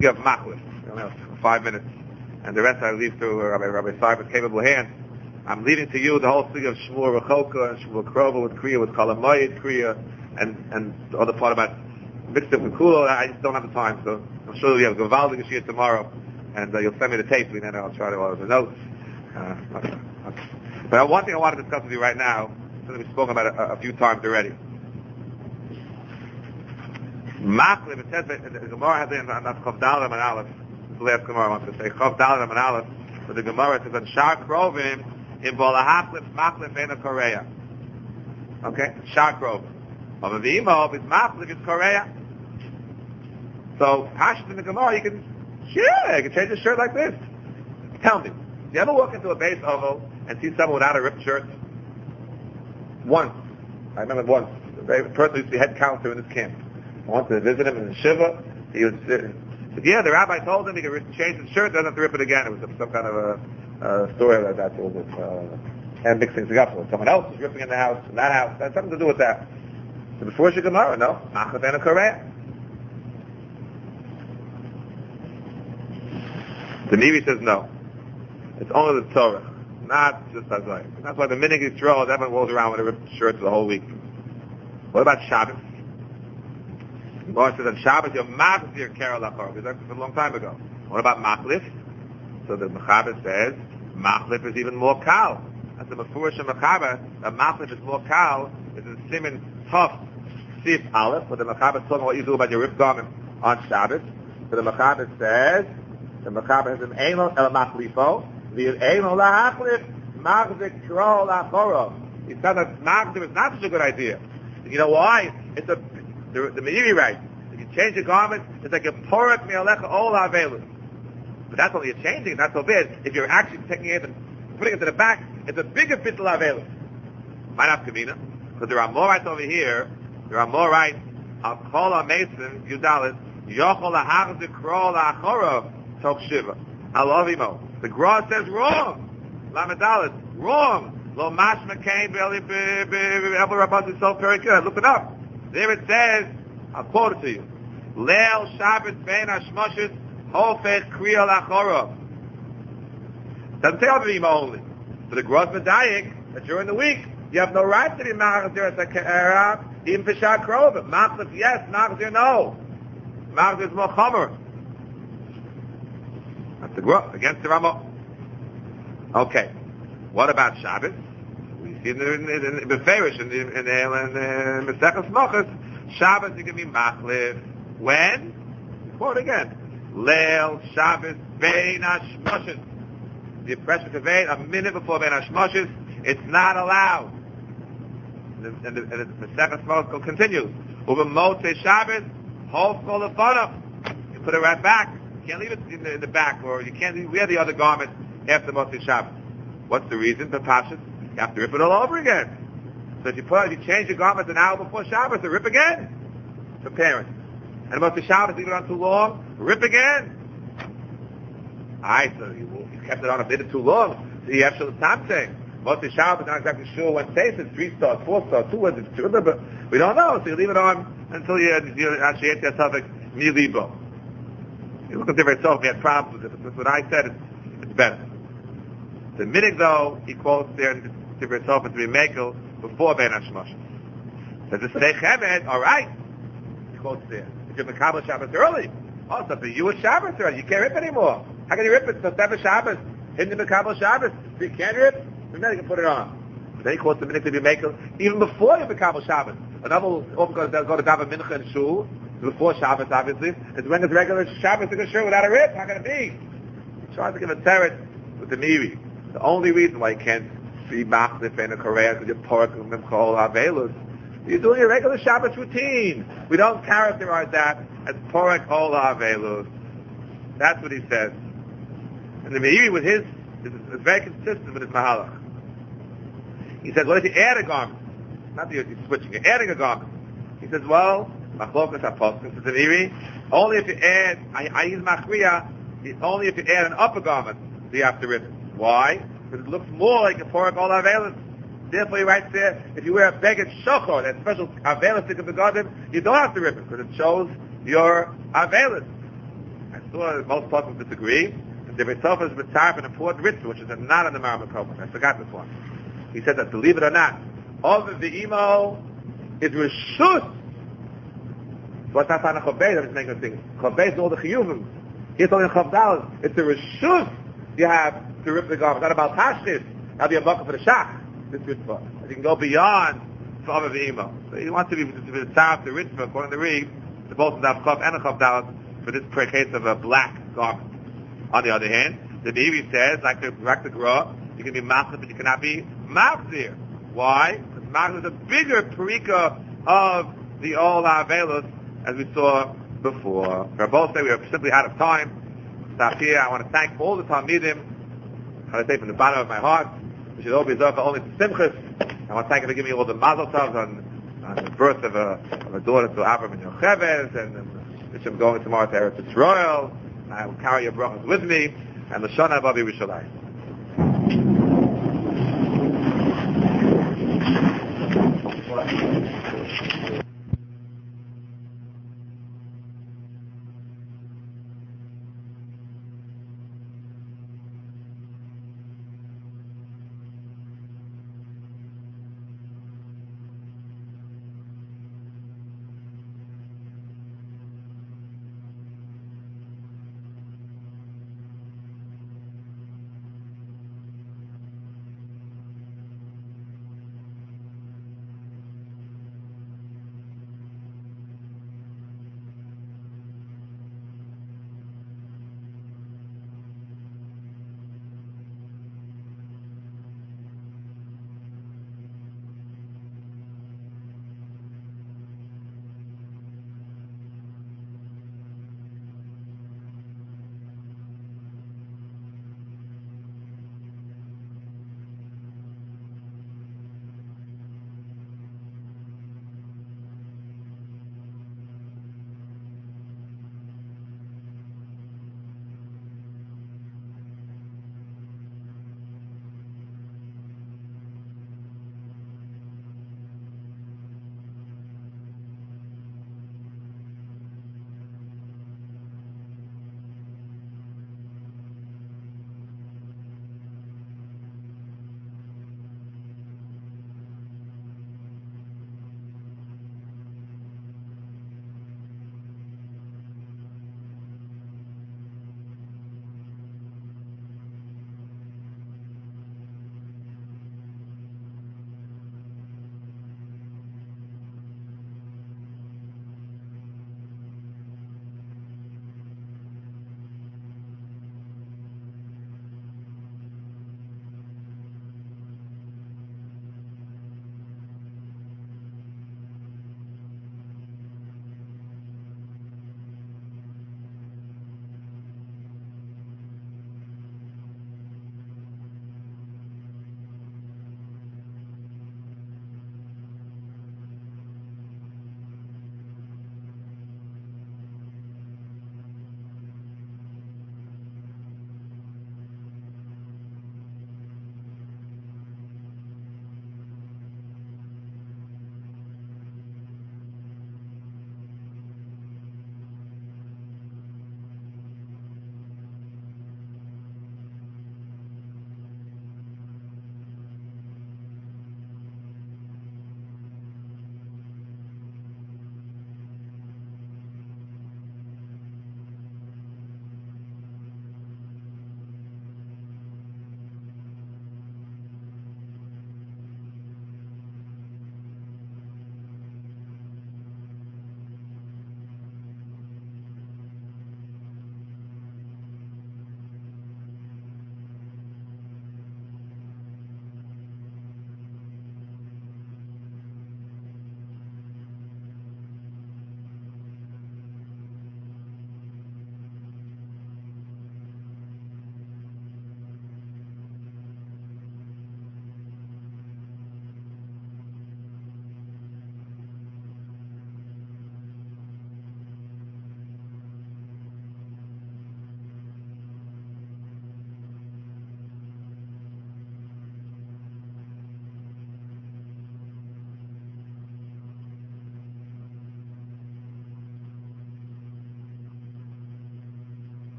You have machlif. You only have 5 minutes. And the rest I leave to Rabbi Sarba's capable hands. I'm leaving to you the whole thing of Shmuel Rechoka and Shmuel Krova with Kriya, with Kalamayit Kriya, and the other part about mixed up with Kulo. I just don't have the time, so I'm sure we have Gavaldi Gashir tomorrow, and you'll send me the tape, and then I'll try to order the notes. But one thing I want to discuss with you right now, something we've spoken about a few times already. Machlif, it says that the Gemara has in Chav Daled and Aleph. The last Gemara I want to say Chav Daled and Aleph, but the Gemara says on Shar Krovim in Bolahachlif Machlif Ena Korea. Okay, Shar Krovim. Of the Imo is Machlif is Korea. So Pashas in the Gemara, you can change your shirt like this. Tell me, do you ever walk into a base oval and see someone without a ripped shirt? Once, I remember once, the person used to be head counselor in this camp. I wanted to visit him in the Shiva. He was said, yeah, the rabbi told him he could change his shirt, doesn't have to rip it again. It was some kind of a story like that. And mixing things up. Someone else was ripping in the house, in that house. That had something to do with that. So before Gemara, no. Machlif Ena Korea. The Meiri says no. It's only the Torah, not just Hazai. That's why the minhag Yisrael, everyone rolls around with a ripped shirt the whole week. What about Shabbos? The Gemara says on Shabbos, you're Machzir Kerel Achor. We learned this a long time ago. What about Machlif? So the Mechaber says, Machlif is even more kal. That's the Mefurish of Mechaber, that Machlif is more kal, is in Siman Tov Sif Aleph, but the Mechaber is talking what you do about your ripped garment on Shabbos. So the Mechaber says, the Mechaber has an Eino El Machlifo, the Eino Lahachlif, Machzik Krol Achoro. He said that Machzik is not such a good idea. You know why? It's the Meiri writes, if you change your garment, it's like a Porek Me'alecha Ol Ha'avelus. But that's only a changing, not so bad. If you're actually taking it and putting it to the back, it's a bigger Bittul Ha'avelus. Might have Kamina, because there are more rights over here, there are more rights, Al Kol HaMesim, Yudalit, Yochol HaHachzik Krol Achoro, Tok Shiva. Alovimo. The Gra says wrong. Lamadalit, wrong. Lo mashma kain be'el rabban so very good. Look it up. There it says, I'll quote it to you. Leil Shabbos bein hashmoshes hofet kriya lachora. Doesn't say Avim only. So the Gra medayik that during the week you have no right to be machzir as a k'era even for shah krova. Machlif yes, machzir no. Machzir is more chomer. That's the Gra against the Ramah. Okay. What about Shabbos? We see in Beferish, in Mesechus Mochus, Shabbos you can be Machlif. When? Quote again. Leil Shabbos Bein Hashmoshes. The oppression of a minute before Bein Hashmoshes, it's not allowed. And the Mesechus Mochus continues. Uva Motzei Shabbos, Hof Kol Lefonov. You put it right back. You can't leave it in the back, or you can't wear the other garment after Motzei Shabbos. What's the reason? The Pashas, you have to rip it all over again. So if you change your garment an hour before Shabbos, you rip again. For parents. And Motzei Shabbos, leave it on too long, rip again. Alright, so you kept it on a bit too long. So you have Shalom Tamteh. Motzei Shabbos, not exactly sure what taste it's 3 stars, 4 stars, 2 words, but we don't know, so you leave it on until you actually hit yourself like Milibo. You look at the yourself, if you had problems with it. That's what I said, it's better. The minhag though, he quotes there in the Tivir to be Mekel before Ben Hashmosh. Does it say Chemed? Alright. He quotes there. If you're Mekabel Shabbos early, oh, so for you it's Shabbos already. You can't rip anymore. How can you rip it? So Sefer Shabbos, hidden in Mekabel Shabbos. So you can't rip? And then you can put it on. But then he quotes the minhag to be Mekel even before you Mekabel Shabbos. Another will often go to Daven Mincha and Shul, before Shabbos obviously, is when it's regular Shabbos to go shul without a rip. How can it be? He tries to give a teretz with the Meiri. The only reason why you can't be Machlif and a Korea because you're Porek and Memchol Havelus, you're doing a regular Shabbos routine. We don't characterize that as Porek Ol Havelus. That's what he says. And the Meiri with his is very consistent with his Mahalach. He says, what if you add a garment? Not that you're switching, you're adding a garment. He says, well, Machlokas HaPoskim, says the Meiri, only if you add, I use Machriya, only if you add an upper garment, do you have to rip it. Why? Because it looks more like a Porek Ol Havelus. Therefore he writes there, if you wear a beged shachor, that special Havelus stick of the garden, you don't have to rip it, because it shows your Havelus. saw that most persons disagree. And the Ritzofa is mitzaref an important ritual, which is not in the Maram HaKodesh. I forgot this one. He said that, believe it or not, all of the emo is Rishus. What's not on a Chavbeis? I'm just making a thing. Chavbeis is all the Chiyuvim. Here's only a Chavdal. It's a Rishus you have to rip the garment. It's not about Tashchis. That'll be a bucket for the Shach. This mitzvah. You can go beyond for all of the emo. So he wants to be the Tzaref, the Ritzvah, according to the Reed, the both of the Chav and the Chavdal for this case of a black garment. On the other hand, the Nevi says, like the Gra, you can be Machlef, but you cannot be Machzir. Why? Because Machlef is a bigger Parika of the Ol HaAvelos, as we saw before. For both say we are simply out of time. Stop here. I want to thank all the Talmidim. I say from the bottom of my heart, we should all be Zohar only to Simchas. I want to thank you for giving me all the Mazel Tovs on the birth of a daughter to Avram and Yocheved, and which I'm going tomorrow to Eretz Yisrael. I will carry your brachas with me, and the Shana Babi Rishalayim.